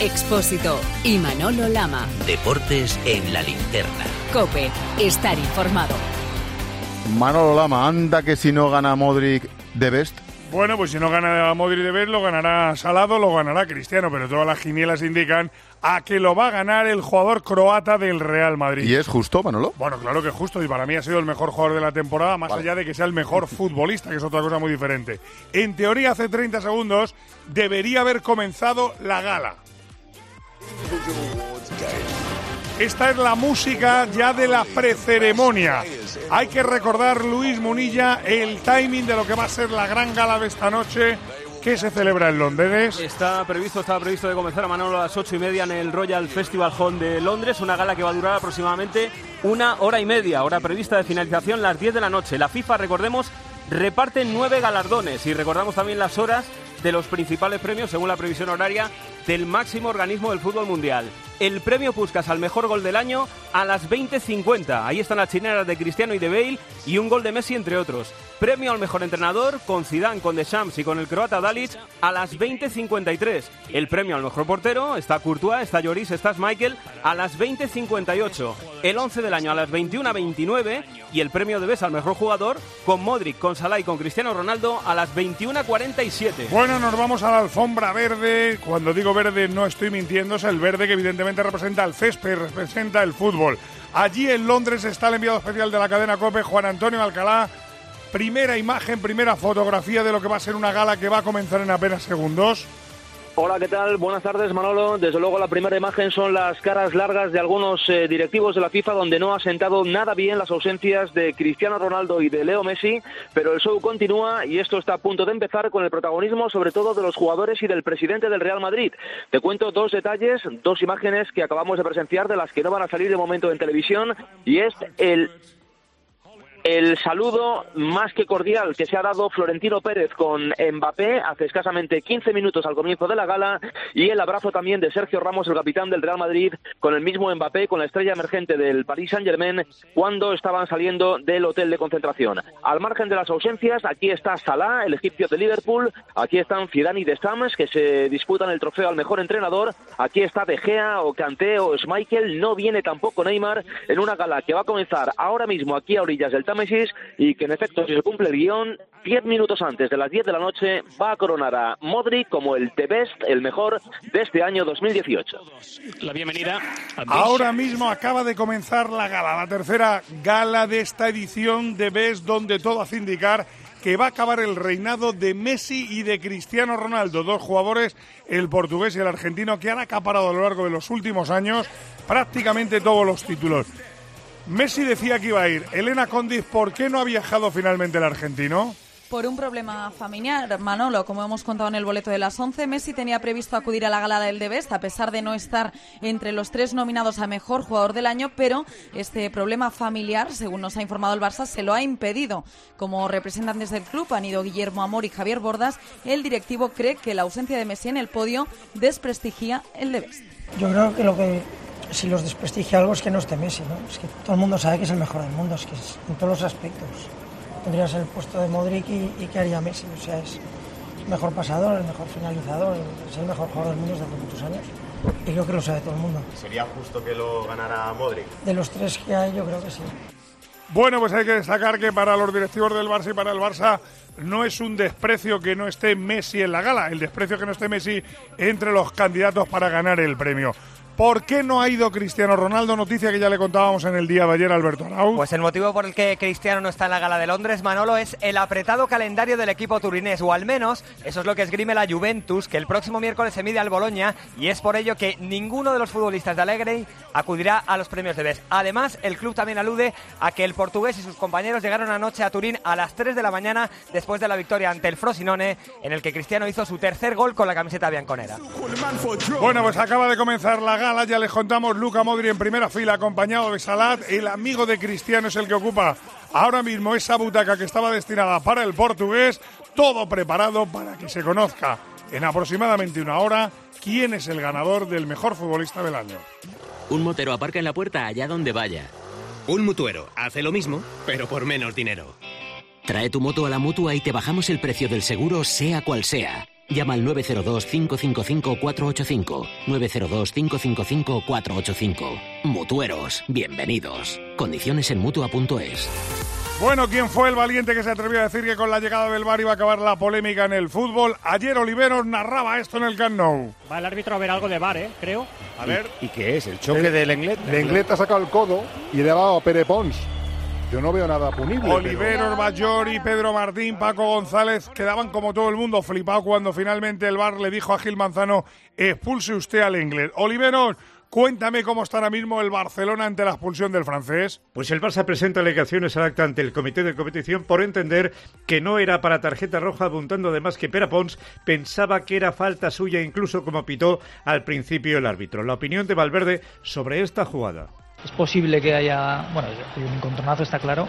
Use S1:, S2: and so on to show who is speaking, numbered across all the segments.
S1: Expósito y Manolo Lama.
S2: Deportes en la linterna.
S1: COPE, estar informado.
S3: Manolo Lama, anda que si no gana Modric de Best.
S4: Bueno, pues si no gana Modric de Best, lo ganará Salado, lo ganará Cristiano, pero todas las quinielas indican a que lo va a ganar el jugador croata del Real Madrid.
S3: ¿Y es justo, Manolo?
S4: Bueno, claro que es justo, y para mí ha sido el mejor jugador de la temporada, más allá de que sea el mejor futbolista, que es otra cosa muy diferente. En teoría, hace 30 segundos debería haber comenzado la gala. Esta es la música ya de la preceremonia. Hay que recordar, Luis Munilla, el timing de lo que va a ser la gran gala de esta noche, que se celebra en Londres.
S5: Estaba previsto de comenzar a Manolo a las 8:30 en el Royal Festival Hall de Londres, una gala que va a durar aproximadamente 1 hora y media, hora prevista de finalización las 10 de la noche. La FIFA, recordemos, reparte 9 galardones y recordamos también las horas de los principales premios según la previsión horaria del máximo organismo del fútbol mundial. El premio Puskás al mejor gol del año a las 20:50. Ahí están las chilenas de Cristiano y de Bale y un gol de Messi, entre otros. Premio al mejor entrenador con Zidane, con Deschamps y con el croata Dalic a las 20:53. El premio al mejor portero está Courtois, está Lloris, está Schmeichel a las 20:58. El 11 del año a las 21:29 y el premio de Best al mejor jugador con Modric, con Salah y con Cristiano Ronaldo a las 21:47.
S4: Bueno, nos vamos a la alfombra verde. Cuando digo verde no estoy mintiendo, es el verde que evidentemente representa el césped, representa el fútbol. Allí en Londres está el enviado especial de la cadena COPE, Juan Antonio Alcalá. Primera imagen, primera fotografía de lo que va a ser una gala que va a comenzar en apenas segundos.
S6: Hola, ¿qué tal? Buenas tardes, Manolo. Desde luego la primera imagen son las caras largas de algunos directivos de la FIFA, donde no ha sentado nada bien las ausencias de Cristiano Ronaldo y de Leo Messi, pero el show continúa y esto está a punto de empezar con el protagonismo sobre todo de los jugadores y del presidente del Real Madrid. Te cuento 2 detalles, 2 imágenes que acabamos de presenciar, de las que no van a salir de momento en televisión, y es el saludo más que cordial que se ha dado Florentino Pérez con Mbappé hace escasamente 15 minutos al comienzo de la gala, y el abrazo también de Sergio Ramos, el capitán del Real Madrid, con el mismo Mbappé, con la estrella emergente del Paris Saint-Germain, cuando estaban saliendo del hotel de concentración. Al margen de las ausencias, aquí está Salah, el egipcio de Liverpool, aquí están Zidane y Deschamps, que se disputan el trofeo al mejor entrenador, aquí está De Gea o Kanté o Schmeichel, no viene tampoco Neymar, en una gala que va a comenzar ahora mismo aquí a orillas del Támesis, y que en efecto, si se cumple el guión, 10 minutos antes de las 10 de la noche va a coronar a Modric como el The Best, el mejor de este año 2018.
S5: La bienvenida.
S4: Ahora mismo acaba de comenzar la gala, la tercera gala de esta edición de Best, donde todo hace indicar que va a acabar el reinado de Messi y de Cristiano Ronaldo, 2 jugadores, el portugués y el argentino, que han acaparado a lo largo de los últimos años prácticamente todos los títulos. Messi decía que iba a ir. Elena Condis, ¿por qué no ha viajado finalmente el argentino?
S7: Por un problema familiar, Manolo. Como hemos contado en el boleto de las 11, Messi tenía previsto acudir a la gala del The Best, a pesar de no estar entre los 3 nominados a mejor jugador del año, pero este problema familiar, según nos ha informado el Barça, se lo ha impedido. Como representantes del club han ido Guillermo Amor y Javier Bordas. El directivo cree que la ausencia de Messi en el podio desprestigia el The Best.
S8: Yo creo que si los desprestigia algo es que no esté Messi, ¿no? Es que todo el mundo sabe que es el mejor del mundo, es que es en todos los aspectos. Tendría que ser el puesto de Modric y ¿qué haría Messi? O sea, es el mejor pasador, el mejor finalizador, es el mejor jugador del mundo desde hace muchos años. Y creo que lo sabe todo el mundo.
S9: ¿Sería justo que lo ganara Modric?
S8: De los 3 que hay, yo creo que sí.
S4: Bueno, pues hay que destacar que para los directivos del Barça y para el Barça no es un desprecio que no esté Messi en la gala, el desprecio que no esté Messi entre los candidatos para ganar el premio. ¿Por qué no ha ido Cristiano Ronaldo? Noticia que ya le contábamos en el día de ayer a Alberto Arau.
S10: Pues el motivo por el que Cristiano no está en la gala de Londres, Manolo, es el apretado calendario del equipo turinés, o al menos eso es lo que esgrime la Juventus, que el próximo miércoles se mide al Bologna, y es por ello que ninguno de los futbolistas de Allegri acudirá a los premios de Best. Además, el club también alude a que el portugués y sus compañeros llegaron anoche a Turín a las 3 de la mañana después de la victoria ante el Frosinone, en el que Cristiano hizo su tercer gol con la camiseta bianconera.
S4: Bueno, pues acaba de comenzar la gala, ya les contamos. Luka Modric en primera fila, acompañado de Salah. El amigo de Cristiano es el que ocupa ahora mismo esa butaca que estaba destinada para el portugués. Todo preparado para que se conozca en aproximadamente una hora quién es el ganador del mejor futbolista del año.
S2: Un motero aparca en la puerta allá donde vaya.
S11: Un mutuero hace lo mismo, pero por menos dinero.
S2: Trae tu moto a la Mutua y te bajamos el precio del seguro, sea cual sea. Llama al 902-555-485. 902-555-485. Mutueros, bienvenidos. Condiciones en Mutua.es.
S4: Bueno, ¿quién fue el valiente que se atrevió a decir que con la llegada del VAR iba a acabar la polémica en el fútbol? Ayer Oliveros narraba esto en el Camp Nou.
S12: Va el árbitro a ver algo de VAR, creo.
S13: A ver.
S14: ¿Y qué es? ¿El choque del Lenglet?
S13: Lenglet ha sacado el codo y le ha dado a Pere Pons. Yo no veo nada punible.
S4: Oliveros, Bayori, Pedro Martín, Paco González quedaban como todo el mundo flipado cuando finalmente el VAR le dijo a Gil Manzano: expulse usted al Lenglet. Oliveros, cuéntame cómo está ahora mismo el Barcelona ante la expulsión del francés.
S15: Pues el Barça presenta alegaciones al acta ante el comité de competición por entender que no era para tarjeta roja, apuntando además que Pere Pons pensaba que era falta suya, incluso como pitó al principio el árbitro. La opinión de Valverde sobre esta jugada.
S16: Es posible que haya, bueno, un encontronazo, está claro,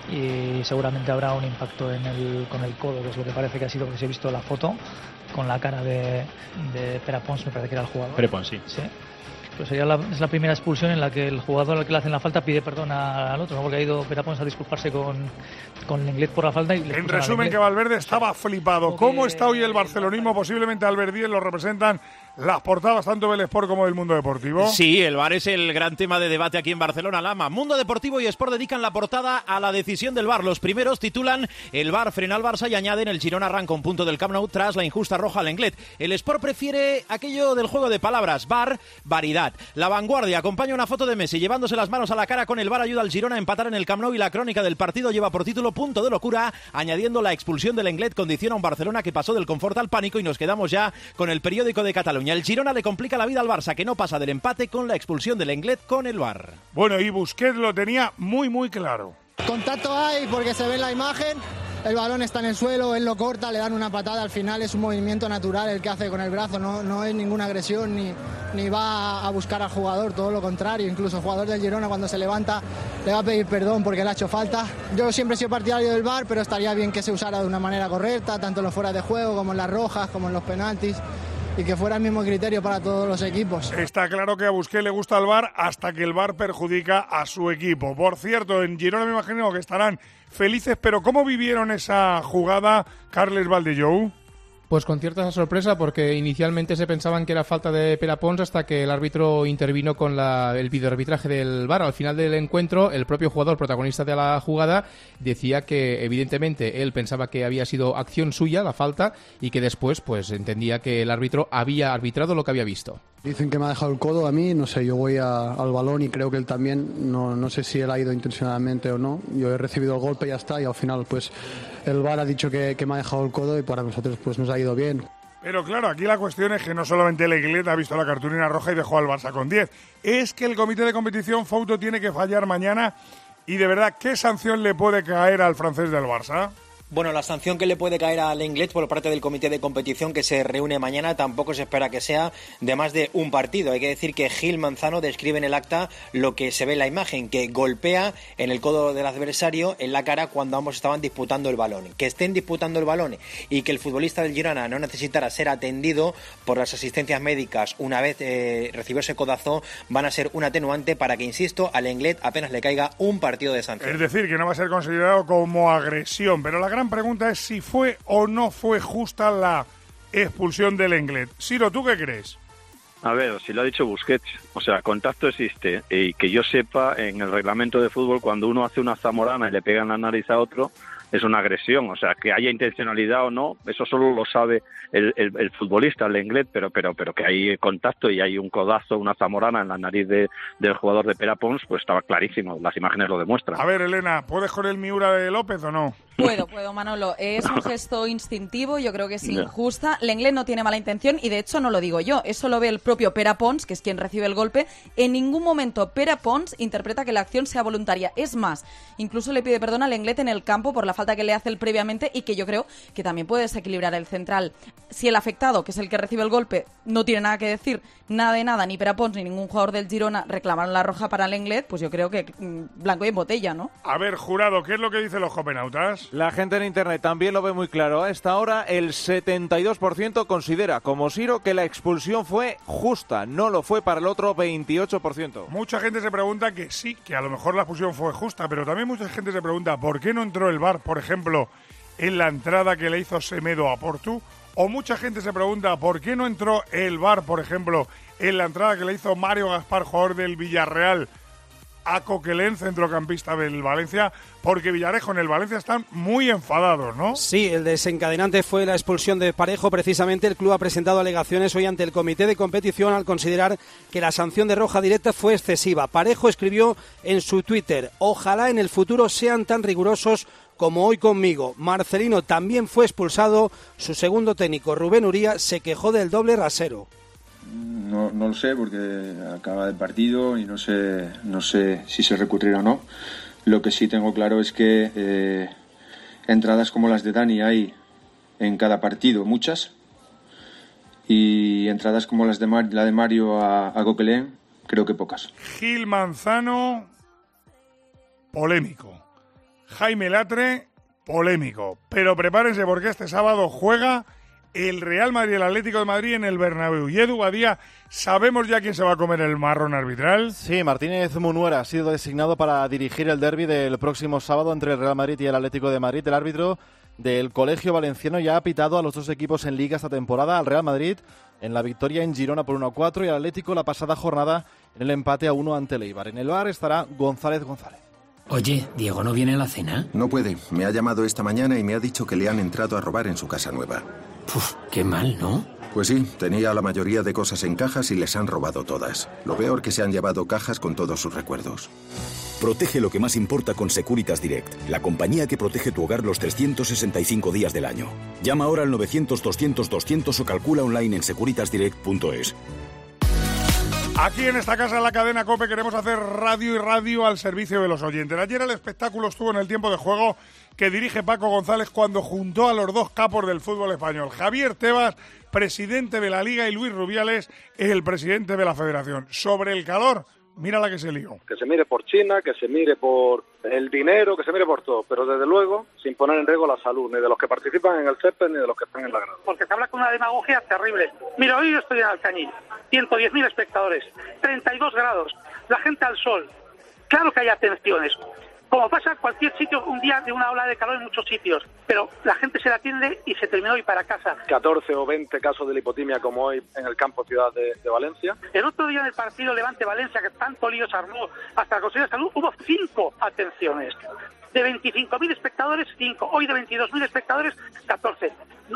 S16: y seguramente habrá un impacto con el codo, que es lo que parece que ha sido, porque se ha visto la foto con la cara de Pere Pons, me parece que era el jugador.
S14: Pere Pons, sí.
S16: Pues es la primera expulsión en la que el jugador al que le hacen la falta pide perdón al otro, ¿no? Porque ha ido Pere Pons a disculparse con Lenglet por la falta. En
S4: resumen, que Valverde estaba flipado. ¿Cómo está hoy el barcelonismo? Posiblemente Albert Díez lo representan las portadas tanto del Sport como del Mundo Deportivo.
S17: Sí, el VAR es el gran tema de debate aquí en Barcelona, Lama. Mundo Deportivo y Sport dedican la portada a la decisión del VAR. Los primeros titulan: el VAR frena al Barça, y añaden: el Girona arranca un punto del Camp Nou tras la injusta roja al Lenglet. El Sport prefiere aquello del juego de palabras: VAR, varidad. La Vanguardia acompaña una foto de Messi llevándose las manos a la cara con el VAR, ayuda al Girona a empatar en el Camp Nou, y la crónica del partido lleva por título Punto de locura, añadiendo: la expulsión del Lenglet condiciona a un Barcelona que pasó del confort al pánico. Y nos quedamos ya con el periódico de Cataluña. El Girona le complica la vida al Barça, que no pasa del empate con la expulsión del Lenglet con el VAR.
S4: Bueno, y Busquets lo tenía muy claro.
S18: Contacto hay porque se ve en la imagen, el balón está en el suelo, él lo corta, le dan una patada, al final es un movimiento natural el que hace con el brazo, no es ninguna agresión ni va a buscar al jugador, todo lo contrario. Incluso el jugador del Girona, cuando se levanta, le va a pedir perdón porque le ha hecho falta. Yo siempre he sido partidario del VAR, pero estaría bien que se usara de una manera correcta, tanto en los fuera de juego como en las rojas, como en los penaltis, y que fuera el mismo criterio para todos los equipos.
S4: Está claro que a Busquets le gusta el VAR hasta que el VAR perjudica a su equipo. Por cierto, en Girona me imagino que estarán felices, pero ¿cómo vivieron esa jugada, Carles Valdellou?
S19: Pues con cierta sorpresa, porque inicialmente se pensaban que era falta de Pere Pons hasta que el árbitro intervino con el videoarbitraje del VAR. Al final del encuentro, el propio jugador protagonista de la jugada decía que evidentemente él pensaba que había sido acción suya la falta, y que después pues entendía que el árbitro había arbitrado lo que había visto.
S20: Dicen que me ha dejado el codo a mí, no sé, yo voy al balón y creo que él también, no sé si él ha ido intencionadamente o no. Yo he recibido el golpe y ya está, y al final pues el VAR ha dicho que me ha dejado el codo, y para nosotros pues nos ha ido bien.
S4: Pero claro, aquí la cuestión es que no solamente el Lenglet ha visto la cartulina roja y dejó al Barça con 10, es que el comité de competición, Fouto, tiene que fallar mañana. Y de verdad, ¿qué sanción le puede caer al francés del Barça?
S21: Bueno, la sanción que le puede caer al Lenglet por parte del comité de competición, que se reúne mañana, tampoco se espera que sea de más de un partido. Hay que decir que Gil Manzano describe en el acta lo que se ve en la imagen, que golpea en el codo del adversario en la cara cuando ambos estaban disputando el balón. Que estén disputando el balón y que el futbolista del Girona no necesitara ser atendido por las asistencias médicas una vez recibió ese codazo, van a ser un atenuante para que, insisto, al Lenglet apenas le caiga un partido de sanción.
S4: Es decir, que no va a ser considerado como agresión, pero la gran pregunta es si fue o no fue justa la expulsión del Lenglet. Ciro, ¿tú qué crees?
S22: A ver, si lo ha dicho Busquets, o sea, contacto existe, y que yo sepa, en el reglamento de fútbol, cuando uno hace una zamorana y le pega en la nariz a otro, es una agresión. O sea, que haya intencionalidad o no, eso solo lo sabe el futbolista, el Lenglet, pero que hay contacto y hay un codazo, una zamorana en la nariz del jugador de Pere Pons, pues estaba clarísimo, las imágenes lo demuestran.
S4: A ver, Elena, ¿puedes con el Miura de López o no?
S7: Puedo, Manolo. Es un gesto instintivo, yo creo que es injusta. Lenglet no tiene mala intención y de hecho no lo digo yo, eso lo ve el propio Pere Pons, que es quien recibe el golpe. En ningún momento Pere Pons interpreta que la acción sea voluntaria. Es más, incluso le pide perdón a Lenglet en el campo por la falta que le hace él previamente, y que yo creo que también puede desequilibrar el central. Si el afectado, que es el que recibe el golpe, no tiene nada que decir, nada de nada, ni Pere Pons ni ningún jugador del Girona reclamaron la roja para Lenglet, pues yo creo que blanco y en botella, ¿no?
S4: A ver, jurado, ¿qué es lo que dicen los copenautas?
S23: La gente en internet también lo ve muy claro. A esta hora el 72% considera, como Ciro, que la expulsión fue justa. No lo fue para el otro 28%.
S4: Mucha gente se pregunta que sí, que a lo mejor la expulsión fue justa, pero también mucha gente se pregunta ¿por qué no entró el VAR, por ejemplo, en la entrada que le hizo Semedo a Portu? O mucha gente se pregunta por qué no entró el VAR, por ejemplo, en la entrada que le hizo Mario Gaspar, jugador del Villarreal, a Coquelin, centrocampista del Valencia, porque Villarejo en el Valencia están muy enfadados, ¿no?
S1: Sí, el desencadenante fue la expulsión de Parejo. Precisamente el club ha presentado alegaciones hoy ante el comité de competición al considerar que la sanción de roja directa fue excesiva. Parejo escribió en su Twitter: ojalá en el futuro sean tan rigurosos como hoy conmigo. Marcelino también fue expulsado. Su segundo técnico, Rubén Uría, se quejó del doble rasero.
S3: No lo sé porque acaba el partido y no sé si se recurrirá o no. Lo que sí tengo claro es que entradas como las de Dani hay en cada partido, muchas, y entradas como la de Mario a Coquelin, creo que pocas.
S4: Gil Manzano, polémico. Jaime Latre, polémico. Pero prepárense porque este sábado juega el Real Madrid y el Atlético de Madrid en el Bernabéu. Y Edu Badía, ¿sabemos ya quién se va a comer el marrón arbitral?
S6: Sí, Martínez Munuera ha sido designado para dirigir el derbi del próximo sábado entre el Real Madrid y el Atlético de Madrid. El árbitro del Colegio Valenciano ya ha pitado a los dos equipos en Liga esta temporada, al Real Madrid en la victoria en Girona por 1-4 y al Atlético la pasada jornada en el empate a 1 ante el Eibar. En el VAR estará González.
S2: Oye, ¿Diego no viene a la cena?
S24: No puede. Me ha llamado esta mañana y me ha dicho que le han entrado a robar en su casa nueva.
S2: Puf, qué mal, ¿no?
S24: Pues sí, tenía la mayoría de cosas en cajas y les han robado todas. Lo peor que se han llevado cajas con todos sus recuerdos.
S25: Protege lo que más importa con Securitas Direct, la compañía que protege tu hogar los 365 días del año. Llama ahora al 900-200-200 o calcula online en securitasdirect.es.
S4: Aquí en esta casa, en la cadena COPE, queremos hacer radio y radio al servicio de los oyentes. Ayer el espectáculo estuvo en el tiempo de juego que dirige Paco González cuando juntó a los dos capos del fútbol español. Javier Tebas, presidente de la Liga, y Luis Rubiales, el presidente de la Federación. Sobre el calor, mira la que se lió.
S26: Que se mire por China, que se mire por el dinero, que se mire por todo, pero desde luego sin poner en riesgo la salud, ni de los que participan en el césped ni de los que están en la grada.
S27: Porque se habla con una demagogia terrible. Mira, hoy yo estoy en Alcañiz, 110.000 espectadores, 32 grados, la gente al sol. Claro que hay atenciones, como pasa en cualquier sitio, un día de una ola de calor en muchos sitios, pero la gente se la atiende y se terminó y para casa.
S26: 14 o 20 casos de lipotimia como hoy en el campo Ciudad de Valencia.
S27: El otro día en el partido Levante-Valencia, que tanto lío se armó hasta la Consejería de Salud, hubo 5 atenciones. De 25.000 espectadores, 5. Hoy de 22.000 espectadores, 14.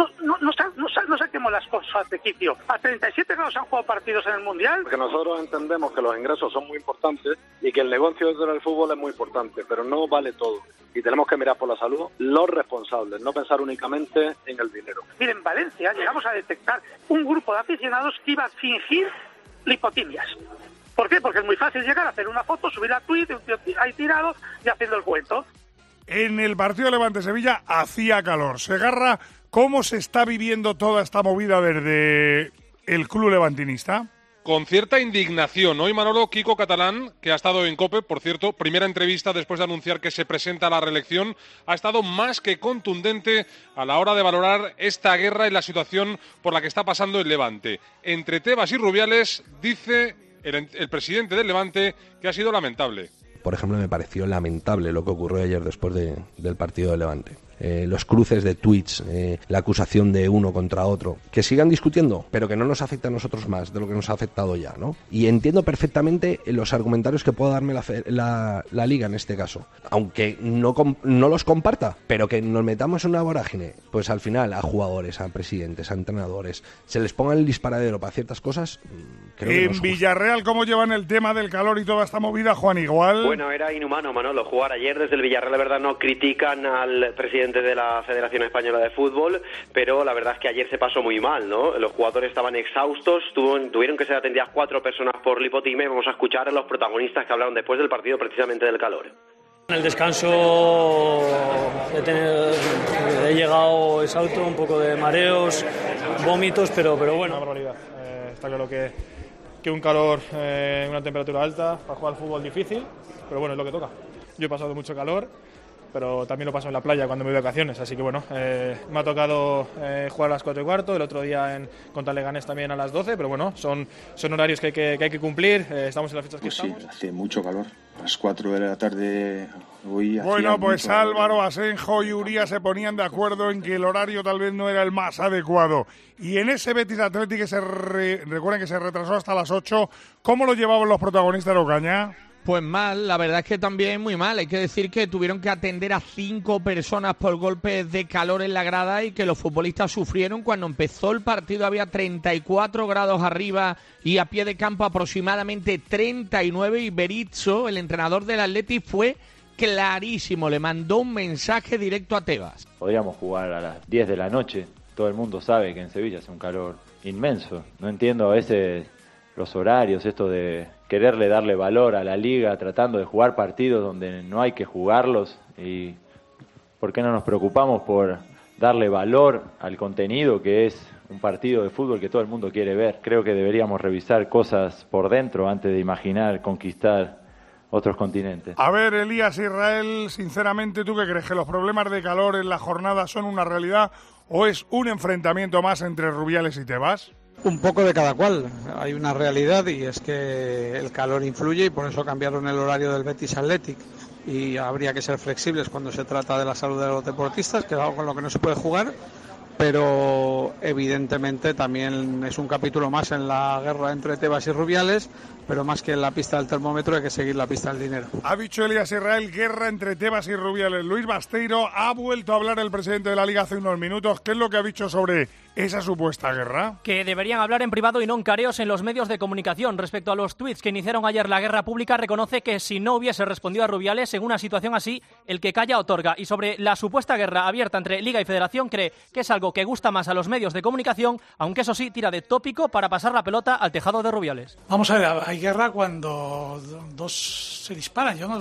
S27: No saquemos las cosas de quicio. A 37 grados han jugado partidos en el Mundial.
S26: Porque nosotros entendemos que los ingresos son muy importantes y que el negocio dentro del fútbol es muy importante, pero no vale todo. Y tenemos que mirar por la salud los responsables, no pensar únicamente en el dinero.
S27: Miren, en Valencia llegamos a detectar un grupo de aficionados que iba a fingir lipotimias. ¿Por qué? Porque es muy fácil llegar a hacer una foto, subir a Twitter, un tío ahí tirado y haciendo el cuento.
S4: En el partido Levante-Sevilla hacía calor. Segarra, ¿cómo se está viviendo toda esta movida desde el club levantinista?
S28: Con cierta indignación. Hoy Manolo Kiko Catalán, que ha estado en COPE, por cierto, primera entrevista después de anunciar que se presenta a la reelección, ha estado más que contundente a la hora de valorar esta guerra y la situación por la que está pasando el Levante. Entre Tebas y Rubiales, dice el presidente del Levante que ha sido lamentable.
S29: Por ejemplo, me pareció lamentable lo que ocurrió ayer después del partido de Levante. Los cruces de tweets, la acusación de uno contra otro, que sigan discutiendo, pero que no nos afecte a nosotros más de lo que nos ha afectado ya, ¿no? Y entiendo perfectamente los argumentarios que pueda darme la Liga en este caso, aunque no los comparta, pero que nos metamos en una vorágine, pues al final a jugadores, a presidentes, a entrenadores, se les ponga el disparadero para ciertas cosas, creo que
S4: en Villarreal, ¿cómo llevan el tema del calor y toda esta movida, Juan? Igual.
S30: Bueno, era inhumano, Manolo, jugar ayer desde el Villarreal. La verdad, no critican al presidente de la Federación Española de Fútbol, pero la verdad es que ayer se pasó muy mal, ¿no? Los jugadores estaban exhaustos, tuvieron que ser atendidas 4 personas por lipotimia. Vamos a escuchar a los protagonistas que hablaron después del partido precisamente del calor.
S31: En el descanso he llegado exhausto, un poco de mareos, vómitos, pero bueno.
S32: Una barbaridad. Está claro que un calor, una temperatura alta, para jugar al fútbol difícil, pero bueno, es lo que toca. Yo he pasado mucho calor pero también lo paso en la playa cuando me voy de vacaciones, así que bueno, me ha tocado jugar a las 4:15, el otro día contra Leganés también a las 12, pero bueno, son horarios que hay que cumplir, estamos en las fechas que estamos.
S3: Sí, hace mucho calor, a las 4 de la tarde hoy.
S4: Bueno, pues Álvaro, Asenjo y Uría se ponían de acuerdo en que el horario tal vez no era el más adecuado. Y en ese Betis Athletic recuerden que se retrasó hasta las 8, ¿cómo lo llevaban los protagonistas de Ocaña?
S5: Pues mal, la verdad es que también muy mal. Hay que decir que tuvieron que atender a 5 personas por golpes de calor en la grada y que los futbolistas sufrieron. Cuando empezó el partido había 34 grados arriba y a pie de campo aproximadamente 39, y Berizzo, el entrenador del Athletic, fue clarísimo, le mandó un mensaje directo a Tebas.
S8: Podríamos jugar a las 10 de la noche, todo el mundo sabe que en Sevilla hace un calor inmenso. No entiendo a veces los horarios, esto de quererle darle valor a la liga, tratando de jugar partidos donde no hay que jugarlos, y ¿por qué no nos preocupamos por darle valor al contenido que es un partido de fútbol que todo el mundo quiere ver? Creo que deberíamos revisar cosas por dentro antes de imaginar conquistar otros continentes.
S4: A ver, Elías Israel, sinceramente, ¿tú qué crees? ¿Que los problemas de calor en la jornada son una realidad o es un enfrentamiento más entre Rubiales y Tebas?
S9: Un poco de cada cual. Hay una realidad y es que el calor influye y por eso cambiaron el horario del Betis Athletic. Y habría que ser flexibles cuando se trata de la salud de los deportistas, que es algo con lo que no se puede jugar. Pero evidentemente también es un capítulo más en la guerra entre Tebas y Rubiales, pero más que en la pista del termómetro hay que seguir la pista del dinero.
S4: Ha dicho Elías Israel, guerra entre Tebas y Rubiales. Luis Basteiro, ha vuelto a hablar el presidente de la Liga hace unos minutos. ¿Qué es lo que ha dicho sobre esa supuesta guerra?
S10: Que deberían hablar en privado y no en careos en los medios de comunicación. Respecto a los tuits que iniciaron ayer la guerra pública, reconoce que si no hubiese respondido a Rubiales en una situación así, el que calla otorga. Y sobre la supuesta guerra abierta entre Liga y Federación, cree que es algo que gusta más a los medios de comunicación, aunque eso sí, tira de tópico para pasar la pelota al tejado de Rubiales.
S27: Vamos a ver, hay guerra cuando dos se disparan. Yo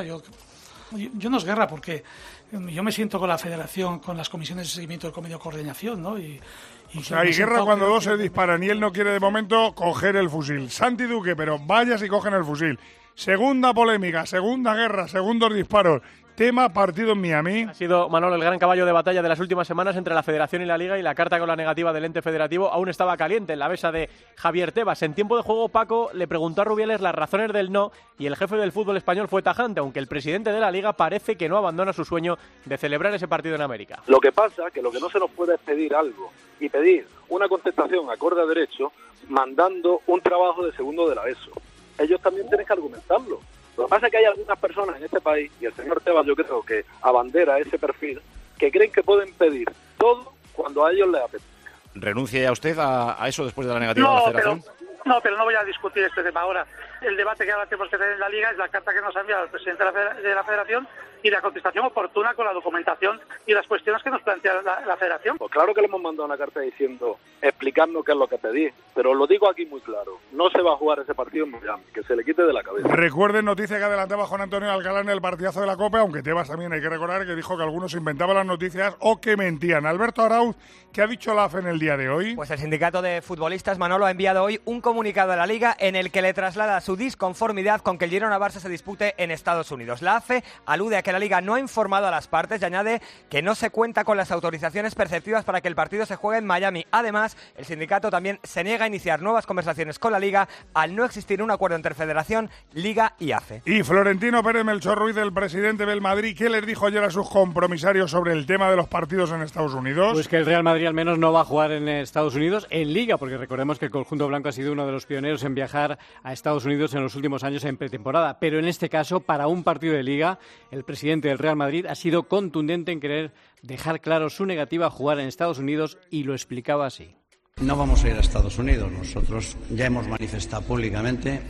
S27: no es guerra porque yo me siento con la Federación, con las comisiones de seguimiento del convenio de coordinación, ¿no? Y
S4: hay guerra cuando dos se disparan y él no quiere de momento coger el fusil. Santi Duque, pero vaya si cogen el fusil. Segunda polémica, segunda guerra, segundos disparos. Tema partido en Miami.
S10: Ha sido, Manolo, el gran caballo de batalla de las últimas semanas entre la Federación y la Liga, y la carta con la negativa del ente federativo aún estaba caliente en la mesa de Javier Tebas. En tiempo de juego, Paco le preguntó a Rubiales las razones del no y el jefe del fútbol español fue tajante, aunque el presidente de la Liga parece que no abandona su sueño de celebrar ese partido en América.
S26: Lo que pasa es que lo que no se nos puede es pedir algo y pedir una contestación acorde a derecho mandando un trabajo de segundo de la ESO. Ellos también tienen que argumentarlo. Lo que pasa es que hay algunas personas en este país, y el señor Tebas yo creo que abandera ese perfil, que creen que pueden pedir todo cuando a ellos les apetezca.
S11: ¿Renuncia ya usted a eso después de la negativa de la Federación?
S27: Pero no voy a discutir este tema ahora. El debate que ahora tenemos que tener en la Liga es la carta que nos ha enviado el presidente de la Federación y la contestación oportuna con la documentación y las cuestiones que nos plantea la Federación.
S26: Pues claro que le hemos mandado una carta diciendo, explicando qué es lo que pedí, pero lo digo aquí muy claro, no se va a jugar ese partido en Miami, que se le quite de la cabeza.
S4: Recuerden, noticia que adelantaba Juan Antonio Alcalá en el partidazo de la Copa, aunque Tebas también hay que recordar que dijo que algunos inventaban las noticias o que mentían. Alberto Arauz, ¿qué ha dicho la AFE en el día de hoy?
S12: Pues el sindicato de futbolistas, Manolo, ha enviado hoy un comunicado a la Liga en el que le traslada su disconformidad con que el Girona-Barça se dispute en Estados Unidos. La AFE alude a que la Liga no ha informado a las partes y añade que no se cuenta con las autorizaciones preceptivas para que el partido se juegue en Miami. Además, el sindicato también se niega a iniciar nuevas conversaciones con la Liga al no existir un acuerdo entre Federación, Liga y AFE.
S4: Y Florentino Pérez Melchor Ruiz, el presidente del Madrid, ¿qué les dijo ayer a sus compromisarios sobre el tema de los partidos en Estados Unidos?
S13: Pues que el Real Madrid al menos no va a jugar en Estados Unidos en Liga, porque recordemos que el conjunto blanco ha sido uno de los pioneros en viajar a Estados Unidos en los últimos años en pretemporada. Pero en este caso, para un partido de Liga, el presidente del Real Madrid ha sido contundente en querer dejar claro su negativa a jugar en Estados Unidos y lo explicaba así.
S14: No vamos a ir a Estados Unidos. Nosotros ya hemos manifestado públicamente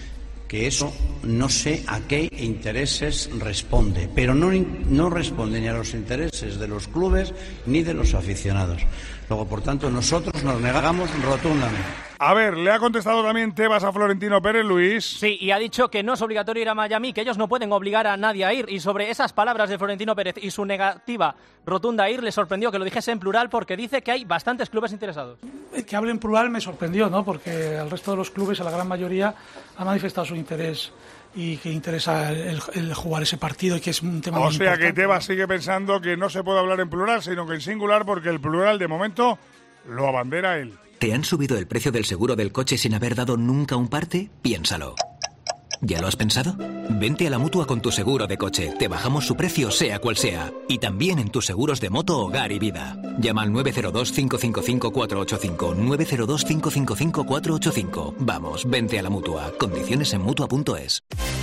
S14: que eso no sé a qué intereses responde, pero no responde ni a los intereses de los clubes ni de los aficionados. Luego, por tanto, nosotros nos negamos rotundamente.
S4: A ver, le ha contestado también Tebas a Florentino Pérez, Luis.
S10: Sí, y ha dicho que no es obligatorio ir a Miami, que ellos no pueden obligar a nadie a ir. Y sobre esas palabras de Florentino Pérez y su negativa rotunda a ir, le sorprendió que lo dijese en plural porque dice que hay bastantes clubes interesados.
S1: Que hable en plural me sorprendió, ¿no? Porque el resto de los clubes, a la gran mayoría, ha manifestado su interés y que interesa el jugar ese partido y que es un tema muy importante.
S4: O sea que Tebas sigue pensando que no se puede hablar en plural, sino que en singular, porque el plural de momento lo abandera él.
S6: ¿Te han subido el precio del seguro del coche sin haber dado nunca un parte? Piénsalo. ¿Ya lo has pensado? Vente a la Mutua con tu seguro de coche. Te bajamos su precio sea cual sea. Y también en tus seguros de moto, hogar y vida. Llama al 902-555-485. 902-555-485. Vamos, vente a la Mutua. Condiciones en Mutua.es.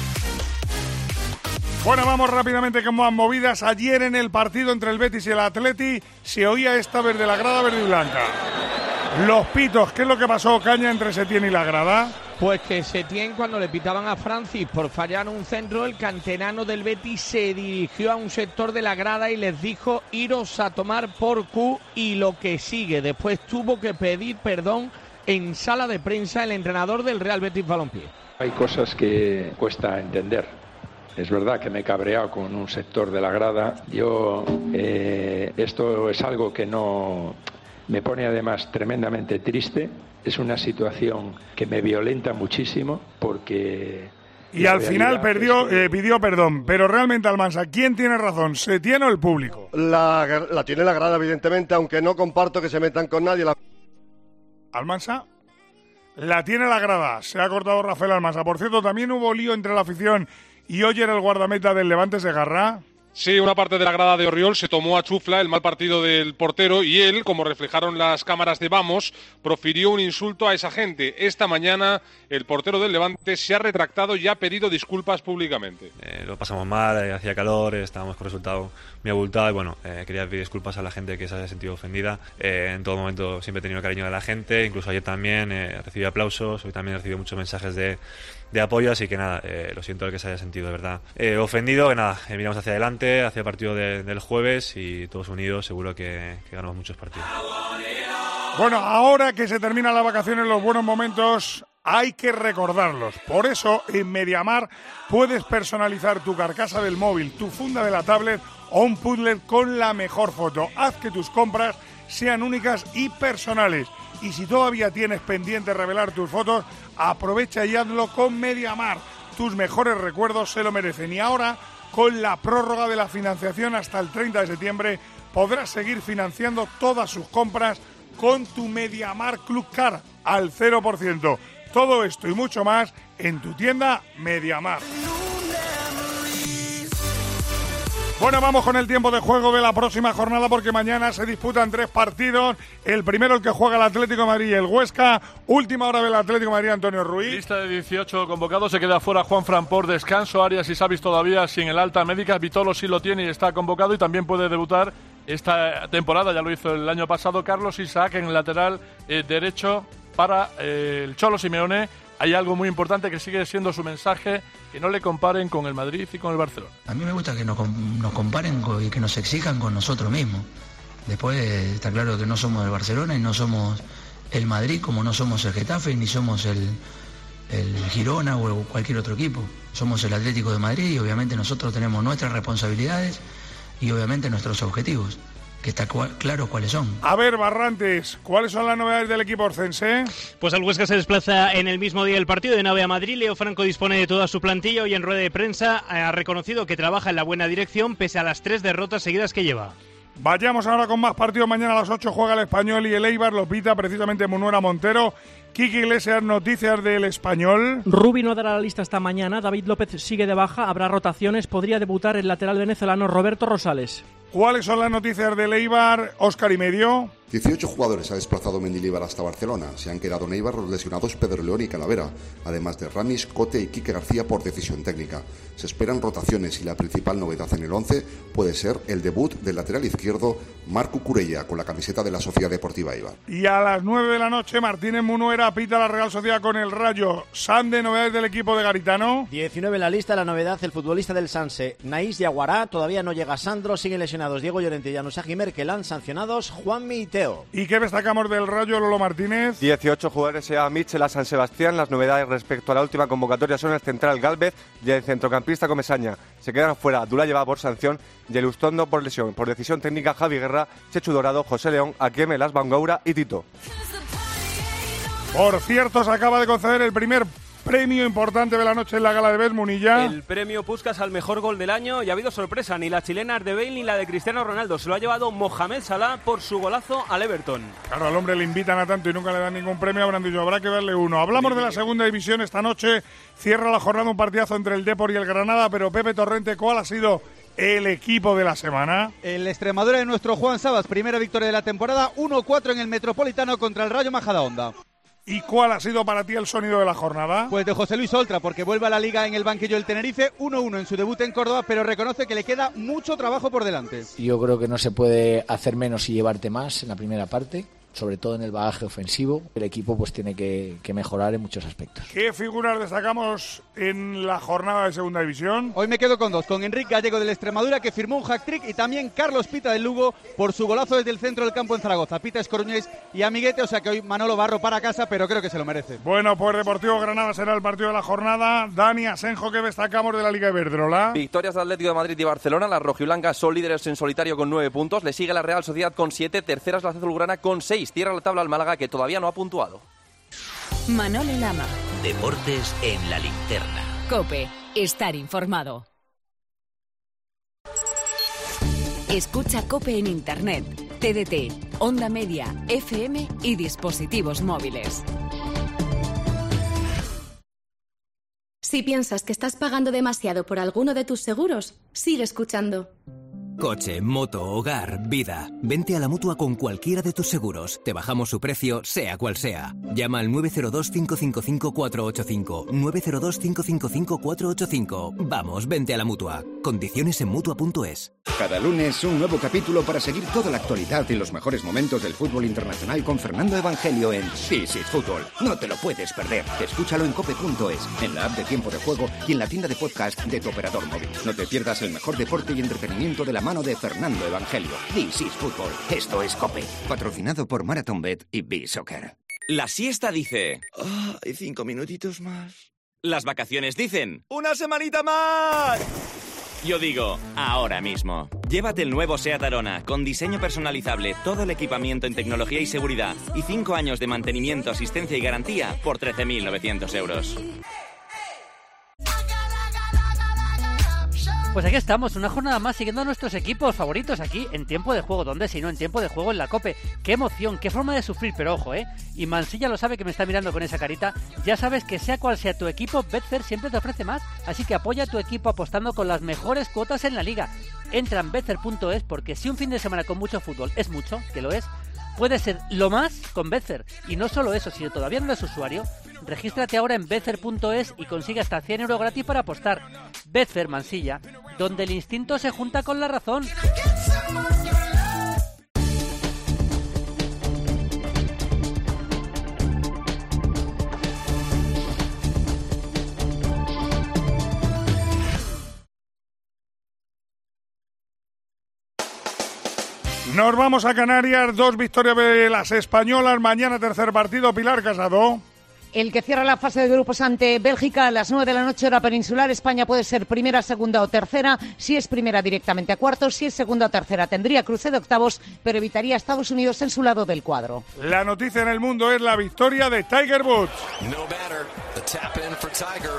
S4: Bueno, vamos rápidamente con más movidas. Ayer en el partido entre el Betis y el Atleti se oía esta verde, la grada verde y blanca. Los pitos, ¿qué es lo que pasó, Caña, entre Setién y la grada?
S5: Pues que Setién, cuando le pitaban a Francis por fallar un centro, el canterano del Betis se dirigió a un sector de la grada y les dijo: iros a tomar por cu, y lo que sigue. Después tuvo que pedir perdón en sala de prensa el entrenador del Real Betis Balompié.
S7: Hay cosas que cuesta entender. Es verdad que me he cabreado con un sector de la grada. Esto es algo que no... Me pone además tremendamente triste. Es una situación que me violenta muchísimo porque...
S4: Y al final pidió perdón. Pero realmente, Almansa, ¿quién tiene razón? ¿Setién o el público?
S15: La tiene la grada, evidentemente, aunque no comparto que se metan con nadie.
S4: ¿Almansa? La tiene la grada. Se ha cortado Rafael Almansa. Por cierto, también hubo lío entre la afición y Oyer, el guardameta del Levante, Segarra.
S28: Sí, una parte de la grada de Orriol se tomó a chufla el mal partido del portero y él, como reflejaron las cámaras de Vamos, profirió un insulto a esa gente. Esta mañana el portero del Levante se ha retractado y ha pedido disculpas públicamente.
S16: Lo pasamos mal, hacía calor, estábamos con resultado muy abultado y bueno, quería pedir disculpas a la gente que se haya sentido ofendida. En todo momento siempre he tenido el cariño de la gente, incluso ayer también recibí aplausos, hoy también he recibido muchos mensajes de apoyo, así que nada, lo siento el que se haya sentido de verdad ofendido, que nada, miramos hacia adelante, hacia el partido del jueves y todos unidos seguro que ganamos muchos partidos.
S4: Bueno, ahora que se terminan las vacaciones, los buenos momentos hay que recordarlos. Por eso en MediaMarkt puedes personalizar tu carcasa del móvil, tu funda de la tablet o un puzzle con la mejor foto. Haz que tus compras sean únicas y personales. Y si todavía tienes pendiente revelar tus fotos, aprovecha y hazlo con MediaMarkt. Tus mejores recuerdos se lo merecen. Y ahora, con la prórroga de la financiación hasta el 30 de septiembre, podrás seguir financiando todas sus compras con tu MediaMarkt Club Card al 0%. Todo esto y mucho más en tu tienda MediaMarkt. Bueno, vamos con el tiempo de juego de la próxima jornada porque mañana se disputan 3 partidos. El primero, el que juega el Atlético de Madrid y el Huesca. Última hora del Atlético de Madrid, Antonio Ruiz.
S32: Lista de 18 convocados. Se queda fuera Juanfran por descanso. Arias y Savic todavía sin el alta médica. Vitolo sí lo tiene y está convocado y también puede debutar esta temporada. Ya lo hizo el año pasado Carlos Isaac en el lateral derecho para el Cholo Simeone. Hay algo muy importante que sigue siendo su mensaje, que no le comparen con el Madrid y con el Barcelona.
S17: A mí me gusta que nos comparen y que nos exijan con nosotros mismos. Después está claro que no somos el Barcelona y no somos el Madrid, como no somos el Getafe ni somos el Girona o cualquier otro equipo. Somos el Atlético de Madrid y obviamente nosotros tenemos nuestras responsabilidades y obviamente nuestros objetivos, que está claro cuáles son.
S4: A ver, Barrantes, ¿cuáles son las novedades del equipo orcense?
S18: Pues el Huesca se desplaza en el mismo día del partido de nave a Madrid. Leo Franco dispone de toda su plantilla y en rueda de prensa ha reconocido que trabaja en la buena dirección pese a las 3 derrotas seguidas que lleva.
S4: Vayamos ahora con más partidos. Mañana a las 8 juega el Español y el Eibar, lo pita precisamente Munuera Montero. Quique Iglesias, noticias del Español.
S10: Rubi no dará la lista esta mañana, David López sigue de baja, habrá rotaciones, podría debutar el lateral venezolano Roberto Rosales.
S4: ¿Cuáles son las noticias del Eibar, Óscar y Medio?
S19: 18 jugadores ha desplazado Mendilibar hasta Barcelona. Se han quedado en Eibar los lesionados Pedro León y Calavera, además de Ramis, Cote y Quique García por decisión técnica. Se esperan rotaciones y la principal novedad en el 11 puede ser el debut del lateral izquierdo Marco Curella con la camiseta de la Sociedad Deportiva Eibar.
S4: Y a las 9 de la noche Martínez Munuera pita la Real Sociedad con el Rayo. Sande, novedades del equipo de Garitano.
S20: 19 en la lista, la novedad, el futbolista del Sanse, Naís Yaguará, todavía no llega Sandro, sigue lesionado
S2: sancionados Diego Llorente y Januzaj Merkeland, sancionados Juanmi y Teo.
S4: ¿Y qué destacamos del Rayo, Lolo Martínez?
S3: 18 jugadores se llama Mitchell a San Sebastián. Las novedades respecto a la última convocatoria son el central Gálvez y el centrocampista Comesaña. Se quedan fuera Abdullah por sanción y el Ustondo por lesión. Por decisión técnica, Javi Guerra, Chechu Dorado, José León, Akiem, Elas Bangaura y Tito.
S4: Por cierto, se acaba de conceder el primer premio importante de la noche en la gala de Best, Munilla.
S8: El premio Puskás al mejor gol del año, y ha habido sorpresa, ni la chilena de Bale ni la de Cristiano Ronaldo. Se lo ha llevado Mohamed Salah por su golazo al Everton.
S4: Claro, al hombre le invitan a tanto y nunca le dan ningún premio, habrán dicho, habrá que darle uno. Hablamos de la segunda división esta noche, cierra la jornada un partidazo entre el Depor y el Granada, pero Pepe Torrente, ¿cuál ha sido el equipo de la semana?
S20: El Extremadura de nuestro Juan Sabas, primera victoria de la temporada, 1-4 en el Metropolitano contra el Rayo Majadahonda.
S4: ¿Y cuál ha sido para ti el sonido de la jornada?
S20: Pues de José Luis Oltra, porque vuelve a la Liga en el banquillo del Tenerife, 1-1 en su debut en Córdoba, pero reconoce que le queda mucho trabajo por delante.
S21: Yo creo que no se puede hacer menos y llevarte más en la primera parte, sobre todo en el bagaje ofensivo. El equipo pues tiene que mejorar en muchos aspectos.
S4: ¿Qué figuras destacamos en la jornada de segunda división?
S20: Hoy me quedo con dos, con Enrique Gallego del Extremadura, que firmó un hat-trick, y también Carlos Pita del Lugo por su golazo desde el centro del campo en Zaragoza. Pita es coruñés y amiguete, o sea que hoy Manolo Barro para casa, pero creo que se lo merece.
S4: Bueno, pues Deportivo Granada será el partido de la jornada. Dani, Asenjo, ¿qué destacamos de la Liga Iberdrola?
S22: Victorias de Atlético de Madrid y Barcelona. Las rojiblancas son líderes en solitario con 9 puntos. Le sigue la Real Sociedad con 7. Terceras la azulgrana con 6. Cierra la tabla al Málaga, que todavía no ha puntuado.
S23: Manolo Lama.
S24: Deportes en la linterna.
S23: COPE. Estar informado. Escucha COPE en Internet, TDT, Onda Media, FM y dispositivos móviles.
S25: Si piensas que estás pagando demasiado por alguno de tus seguros, sigue escuchando.
S6: Coche, moto, hogar, vida. Vente a la Mutua con cualquiera de tus seguros. Te bajamos su precio, sea cual sea. Llama al 902-555-485. 902-555-485. Vamos, vente a la Mutua. Condiciones en Mutua.es.
S29: Cada lunes un nuevo capítulo para seguir toda la actualidad y los mejores momentos del fútbol internacional con Fernando Evangelio en This is Fútbol. No te lo puedes perder. Escúchalo en cope.es, en la app de Tiempo de Juego y en la tienda de podcast de tu operador móvil. No te pierdas el mejor deporte y entretenimiento de la mano de Fernando Evangelio. This is Fútbol. Esto es COPE. Patrocinado por MarathonBet y B-Soccer.
S30: La siesta dice...
S31: y 5 minutitos más.
S30: Las vacaciones dicen... ¡Una semanita más! Yo digo, ahora mismo. Llévate el nuevo SEAT Arona, con diseño personalizable, todo el equipamiento en tecnología y seguridad, y 5 años de mantenimiento, asistencia y garantía por 13.900 euros.
S10: Pues aquí estamos, una jornada más siguiendo a nuestros equipos favoritos aquí en Tiempo de Juego. ¿Dónde si no en Tiempo de Juego en la COPE? ¡Qué emoción! ¡Qué forma de sufrir! Pero ojo, y Mansilla lo sabe, que me está mirando con esa carita. Ya sabes que sea cual sea tu equipo, Betfair siempre te ofrece más. Así que apoya a tu equipo apostando con las mejores cuotas en la liga. Entra en Betfair.es, porque si un fin de semana con mucho fútbol es mucho, que lo es, puede ser lo más con Betfair. Y no solo eso, si todavía no eres usuario, regístrate ahora en Betfair.es y consigue hasta 100 euros gratis para apostar. Betfair, Mansilla, donde el instinto se junta con la razón.
S4: Nos vamos a Canarias, 2 victorias de las españolas, mañana tercer partido, Pilar Casado.
S33: El que cierra la fase de grupos ante Bélgica a las 9 de la noche hora peninsular. España puede ser primera, segunda o tercera. Si es primera, directamente a cuartos. Si es segunda o tercera, tendría cruce de octavos, pero evitaría a Estados Unidos en su lado del cuadro.
S4: La noticia en el mundo es la victoria de Tiger Woods.
S34: No matter. The tap in for Tiger.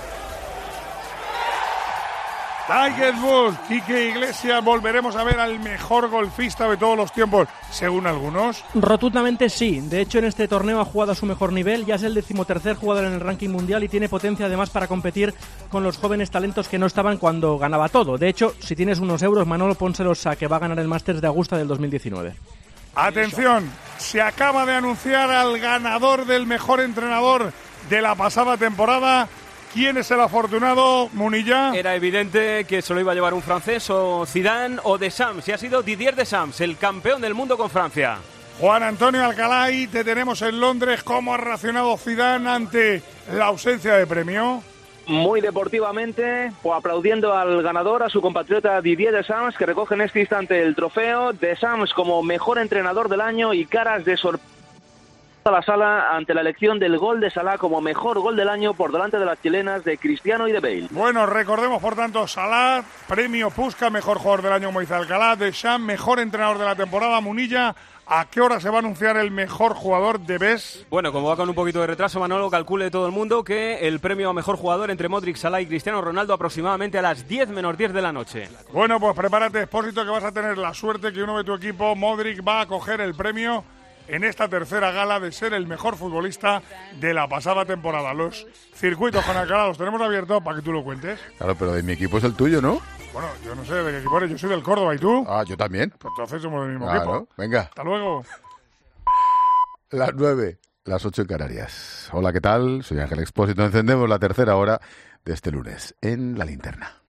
S4: Tiger Woods, Quique Iglesias, volveremos a ver al mejor golfista de todos los tiempos, según algunos.
S35: Rotundamente sí, de hecho en este torneo ha jugado a su mejor nivel, ya es el 13º jugador en el ranking mundial y tiene potencia además para competir con los jóvenes talentos que no estaban cuando ganaba todo. De hecho, si tienes unos euros, Manolo, pónselos a que va a ganar el Masters de Augusta del 2019.
S4: Atención, se acaba de anunciar al ganador del mejor entrenador de la pasada temporada. ¿Quién es el afortunado, Munilla?
S8: Era evidente que se lo iba a llevar un francés, o Zidane o Deschamps, y ha sido Didier Deschamps, el campeón del mundo con Francia.
S4: Juan Antonio Alcalá, te tenemos en Londres. ¿Cómo ha reaccionado Zidane ante la ausencia de premio?
S1: muy deportivamente, pues aplaudiendo al ganador, a su compatriota Didier Deschamps, que recoge en este instante el trofeo. Deschamps como mejor entrenador del año y caras de sorpresa a la sala ante la elección del gol de Salah como mejor gol del año por delante de las chilenas de Cristiano y de Bale.
S4: Bueno, recordemos por tanto, Salah, premio Puskás, mejor jugador del año como dice Alcalá, Deschamps, mejor entrenador de la temporada. Munilla, ¿a qué hora se va a anunciar el mejor jugador de BES?
S8: Bueno, como va con un poquito de retraso, Manolo, calcule todo el mundo que el premio a mejor jugador entre Modric, Salah y Cristiano Ronaldo aproximadamente a las 10 menos 10 de la noche.
S4: Bueno, pues prepárate, Expósito, que vas a tener la suerte que uno de tu equipo, Modric, va a coger el premio en esta tercera gala de ser el mejor futbolista de la pasada temporada. Los circuitos con Alcalá los tenemos abiertos para que tú lo cuentes.
S5: Claro, pero de mi equipo es el tuyo, ¿no?
S4: Bueno, yo no sé de qué equipo eres, yo soy del Córdoba, ¿y tú?
S5: Ah, yo también.
S4: Pues entonces somos del mismo
S5: Claro,
S4: equipo.
S5: venga.
S4: Hasta luego.
S5: Las 9, las 8 en Canarias. Hola, ¿qué tal? Soy Ángel Expósito. Encendemos la tercera hora de este lunes en La Linterna.